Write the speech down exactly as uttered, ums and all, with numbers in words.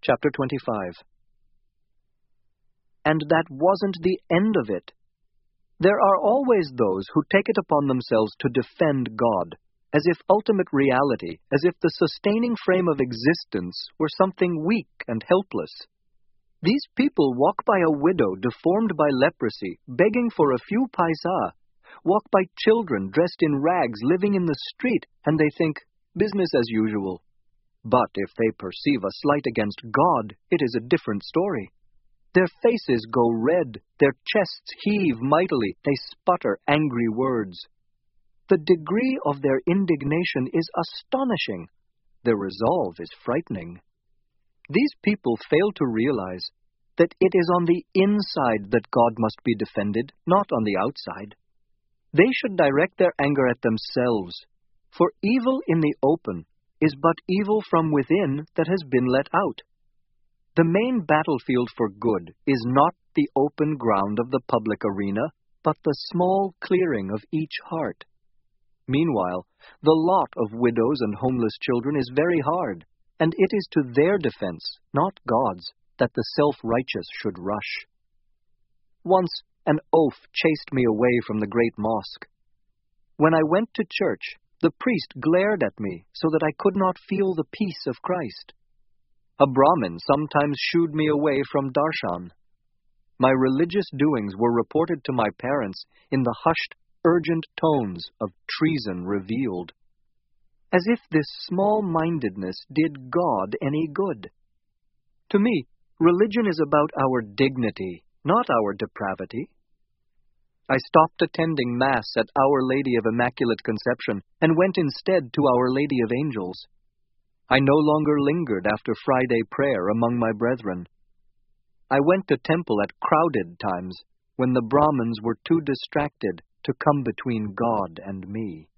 Chapter twenty-five. And that wasn't the end of it. There are always those who take it upon themselves to defend God, as if ultimate reality, as if the sustaining frame of existence were something weak and helpless. These people walk by a widow deformed by leprosy, begging for a few paisa, walk by children dressed in rags living in the street, and they think, business as usual. But if they perceive a slight against God, it is a different story. Their faces go red, their chests heave mightily, they sputter angry words. The degree of their indignation is astonishing. Their resolve is frightening. These people fail to realize that it is on the inside that God must be defended, not on the outside. They should direct their anger at themselves, for evil in the open is but evil from within that has been let out. The main battlefield for good is not the open ground of the public arena, but the small clearing of each heart. Meanwhile, the lot of widows and homeless children is very hard, and it is to their defense, not God's, that the self-righteous should rush. Once an oaf chased me away from the great mosque. When I went to church, the priest glared at me so that I could not feel the peace of Christ. A Brahmin sometimes shooed me away from darshan. My religious doings were reported to my parents in the hushed, urgent tones of treason revealed. As if this small-mindedness did God any good. To me, religion is about our dignity, not our depravity. I stopped attending Mass at Our Lady of Immaculate Conception and went instead to Our Lady of Angels. I no longer lingered after Friday prayer among my brethren. I went to temple at crowded times when the Brahmins were too distracted to come between God and me.